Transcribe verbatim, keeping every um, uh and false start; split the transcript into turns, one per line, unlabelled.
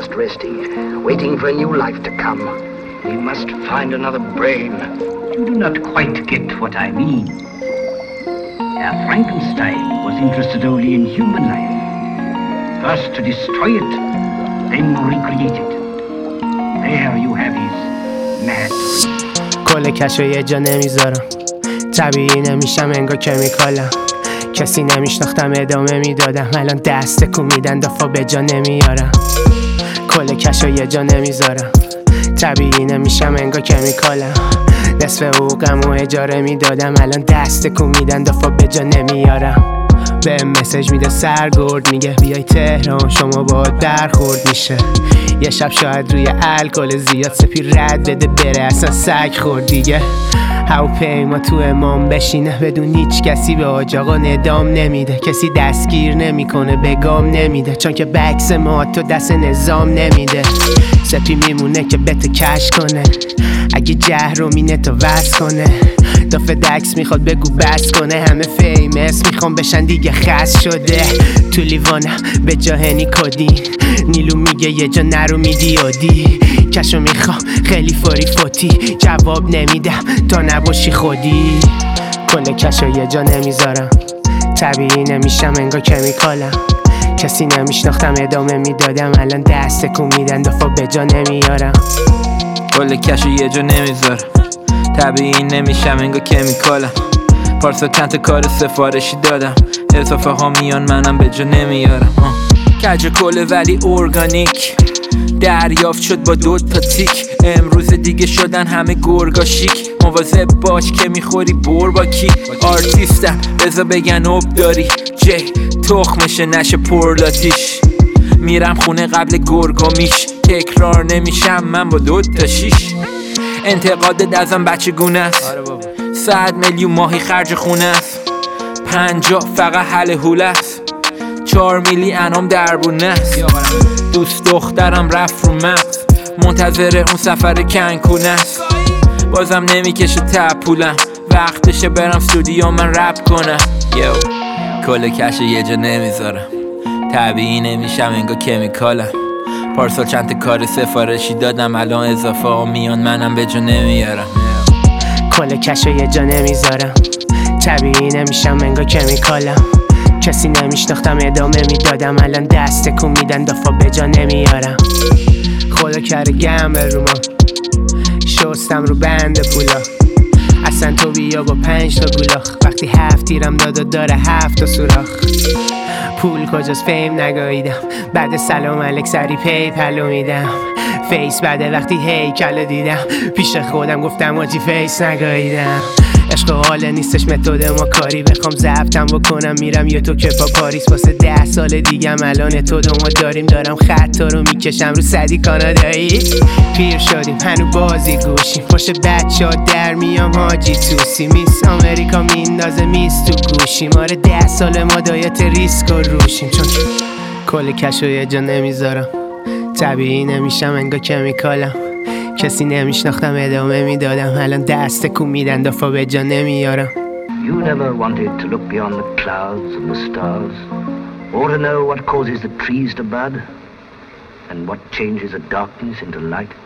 just resting, waiting for a new life to come. We must find another brain.
You do not quite get what I mean. Herr Frankenstein was interested only in human life. First to destroy it, then recreate it. There you have his mad dream.
کل کشو یه جا نمیذارم، طبیعی نمیشم انگار کمیکالم. کسی نمیشناختم ادامه میدادم، الان دست تکون میدن دفعه به جا نمیارم. کل کشو یه جا نمیذارم، طبیعی نمیشم انگار کمیکالم. نصف حقوقمو اجاره میدادم، الان دست تکون میدن دفعه به جا نمیارم. به مسیج میده سرگرد، میگه بیای تهران شما باهات برخورد میشه. یه شب شاید روی الکل زیاد سپی رد بده بره، اصلا سگ خورد دیگه. هواپیما تو امام بشینه بدون هیچ کسی به حاج آقا ندام نمیده. کسی دستگیر نمیکنه به گام نمیده، چون که بکس ما تو دست نظام نمیده. سپی میمونه که بت کش کنه، اگه جهر رو مینه تا وز کنه. دافه دکس میخواد بگو بس کنه، همه فیمس میخوام بشن دیگه خست شده. تو لیوانم به جا هنی کدین، نیلو میگه یه جا نرو میدی عادی. کشو میخوام خیلی فوری فوتی، جواب نمیدم تا نباشی خودی. کل کشو یه جا نمیذارم، طبیعی نمیشم انگار کمیکالم. کسی نمیشناختم ادامه میدادم، الان دست تکون میدن دفعه به جا نمیارم.
کل کشو یه جا نمیذارم، طبیعی نمیشم انگار کمیکالم. پارسا چند تا کار سفارشی دادم، اضافه ها میان منم به جا نمیارم. کج کله ولی ارگانیک، دریافت شد با دو تا تیک. امروز دیگه شدن همه گرگا شیک، مواظب باش که میخوری بر با کی. آرتیستم بذار بگن اب داری، جی تخمشه نشه پرلاتیش. میرم خونه قبل گرگا میش، تکرار نمیشم من با دو تا شیش. انتقادت ازم بچه گونه است، صد میلیون ماهی خرج خونه است. پنجا فقط حل هوله است، چهار میلی انام دربونه است. دوست دخترم رفت رو مغز، منتظر اون سفر کنکونه است. بازم نمیکشه تپولم، وقتشه برم استودیو من رپ کنم. یو کل کش یه جا نمیذارم، طبیعی نمیشم انگار کمیکالم. پارسال چند تا کار سفارشی دادم، الان اضافه ها میان منم به جا نمیارم.
کل کشو یه جا نمیذارم، طبیعی نمیشم انگار کمیکالم. کسی نمیشناختم ادامه میدادم، الان دست تکون میدن دفعه به جا نمیارم. خدا کرده گم به روما، شستم رو بند پولا. اصلا تو بیا با پنج تا گولاخ، وقتی هفت تیرم داد و داره هفت تا سوراخ. پول کجاست فیم نگاهیدم، بعد سلام علیک سری پی پلو میدم. فیس بعد وقتی هیکلو دیدم، پیش خودم گفتم آجی فیس نگاهیدم. عشق حاله نیستش متد ما کاری، بخوام ضبطم بکنم میرم یه تو که پا پاریس. واسه ده سال دیگم الان تو دوما داریم، دارم خطا رو میکشم رو صدی کانادایی. پیر شدیم هنو بازی گوشیم، پشت بچه ها در میام حاجی توسی. میس آمریکا میندازه میز تو گوشیم، آره ده سال ما دایت ریسک و روشیم. چون کل کشو یه جا نمیذارم، طبیعی نمیشم انگار کمیکالم. کسی نمیشناختم ادامه میدادم، الان دست تکون میدن دفعه به جا نمیارم.
You never wanted to look beyond the clouds and the stars, or to know what causes the trees to bud, and what changes a darkness into light.